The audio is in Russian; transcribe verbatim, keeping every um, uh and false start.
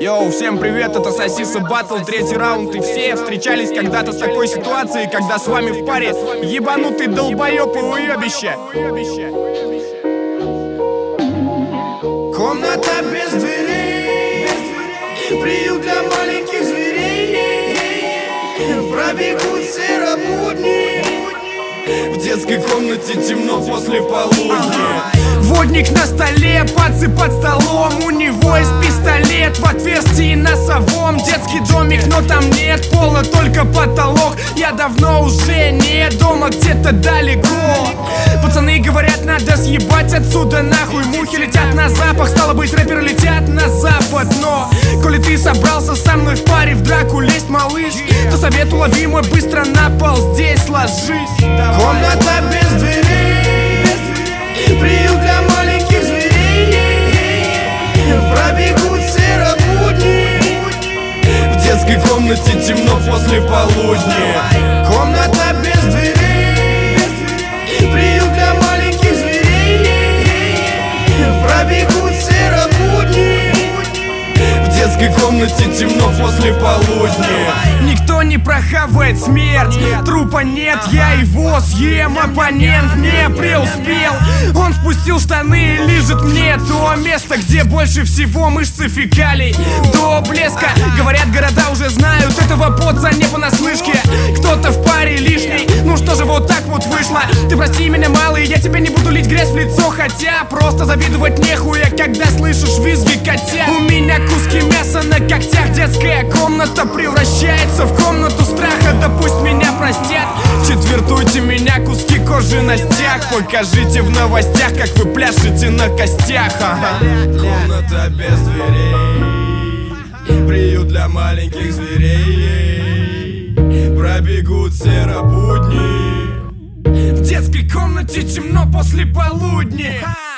Йоу, всем привет, это Сосиса Баттл, третий раунд. И все встречались когда-то с такой ситуацией, когда с вами в паре ебанутый долбоёб и уёбище. Комната без дверей, приют для маленьких зверей. Пробегут серобудни, в детской комнате темно после полудня. Водник на столе, пацы под столом. У него есть пистолет в отверстии носовом. Детский домик, но там нет пола, только потолок. Я давно уже не дома, где-то далеко. Пацаны говорят, надо съебать отсюда нахуй. Мухи летят на запах, стало быть, рэперы летят на запад. Но, коли ты собрался со мной в паре в драку лезть, малыш, то совет уловимый, быстро на пол здесь ложись. Комната без дверей, приют для маленьких зверей. Пробегут серобудни, в детской комнате темно после полудня. Комната без дверей, приют для маленьких зверей. Пробегут серобудни, в детской комнате темно после полудня. Никто не прохавает смерть, трупа нет, я его съем. Оппонент не преуспел, он спустил штаны и лижет мне то место, где больше всего мышцы фекалий до блеска. Говорят, города уже знают этого поца не понаслышке. Кто-то в паре лишний, ну что же, вот так вот вышло. Ты прости меня, малый, я тебе не буду лить грязь в лицо. Хотя просто завидовать нехуя, когда слышишь визги котят. У меня куски мяса на когтях, детская комната превращается в комнату страха. Да пусть меня простят, четвертуйте меня, куски кожи на стяг. Покажите в новостях, как вы пляшете на костях. Ага. комната без дверей, приют для маленьких зверей. Пробегут серобудни, В детской комнате темно после полудня.